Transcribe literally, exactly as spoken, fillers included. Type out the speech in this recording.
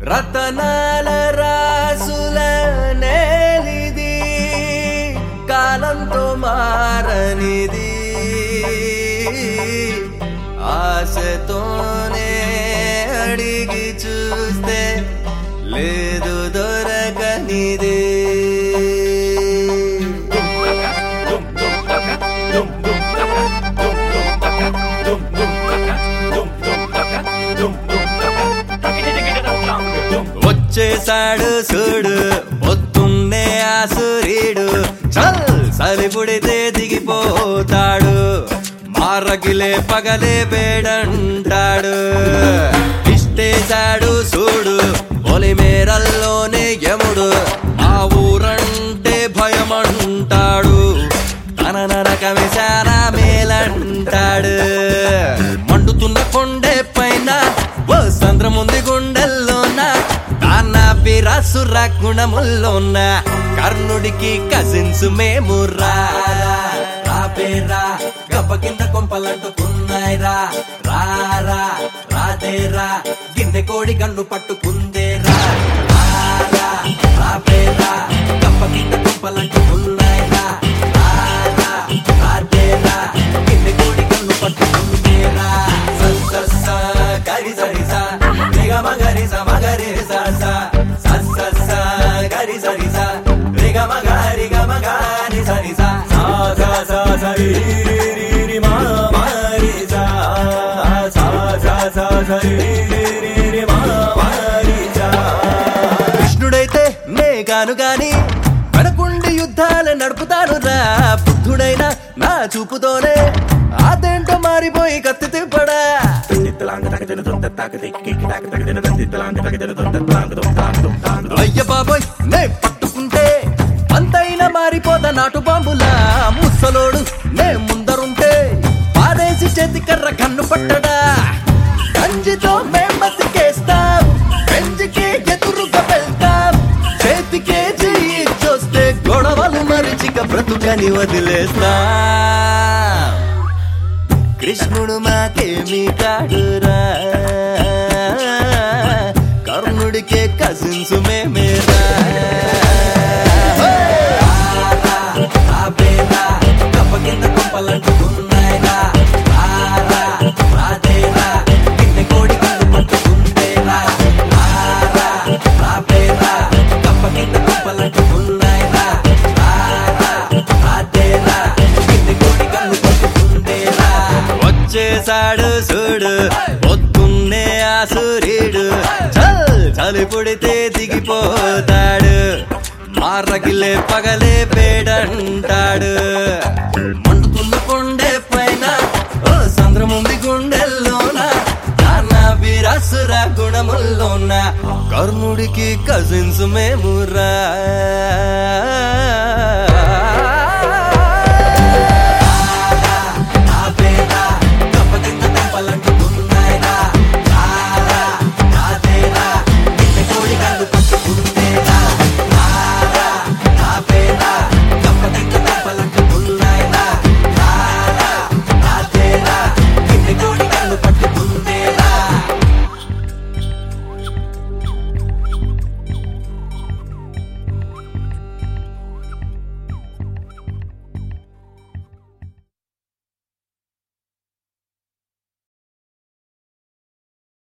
రతనాల రాసుల నేలిది కాలంతో మారనిది ఆశతోనే అడిగి చూస్తే లేదు దొరకనిది వచ్చేసాడు చూడు పొద్దున్నే ఆ సూర్యుడు చల్ సరిపుడితే దిగిపోతాడు మారగిలే పగలే వేడంటాడు ఇష్టేశాడు చూడు పొలిమేరల్లోనే యముడు ఆ ఊరంటే భయమంటాడు తన నరకమే సారా మేలంటాడు మండుతున్న కొండే పైన ఓ సంద్రముంది గుండెల్లోన తానా వీరాసుర గుణముల్లోన కర్ణుడికి కజిన్స్ మేము రారా రాపేరా గబ్బ కింద కొంపలంటుకున్నాయిరా రారా రాదేరా గిన్నె కోడి గన్ను పట్టుకుందేరా రారా రాపేరా గబ్బ కింద కొంపలంటుకున్నాయిరా రారా రాదేరా గిన్నె కోడి గన్ను పట్టుకుందేరా సస్స గరి సరిసా రేగ మగరి స మగరి సస సస్స గరి సరిసా రేగ మగరి గ మగరి సరిసా సా సా సా సరి రి రి మా మరి సా సా సా సా సరి రి రి మా మరి సా కృష్ణుడైతే నే గాను గాని వెనకుండి యుద్ధాలు నడుపుతాను రా బుద్ధుడైనా నా చూపుతోనే అదేంటో మారిపోయి కత్తి తిప్పడా అయ్య బాబోయ్ నే పట్టుకుంటే అంతైనా మారిపోతా నాటు బాంబులా ముసలోడు నే ముందరుంటే పారేసి చేతి కర్ర కన్ను పట్టడా గంజితో మేం బతికేస్తాం గంజికే ఎదురుగా వెళ్తాం చేతికే చెయ్యి చూస్తే గొడవలు మరిచిక బ్రతుకని వదిలేస్తా కృష్ణుడు మాకేమి కాడురా కర్ణుడికే కజిన్స్ మేమేరా కింద కొంపలంటుకున్నాయిరా రారా రాదేరా గిన్నె కోడి కన్ను పట్టుకుందేరా రారా రాపేరా కప్ప కింద కొంపలంటుకున్నాయిరా రారా రాదేరా గిన్నె కోడి కన్ను పట్టుకుందేరా వచ్చేసాడు చూడు పొద్దున్నే ఆ సూర్యుడు చల్ చలి పుడితే దిగిపోతాడు మారగిలే పగలే వేడంటాడు మండుతున్న కొండే పైన ఓ సంద్రముంది గుండెల్లోన నానా వీరాసుర గుణముల్లోన కర్ణుడికి కజిన్స్ మేము రా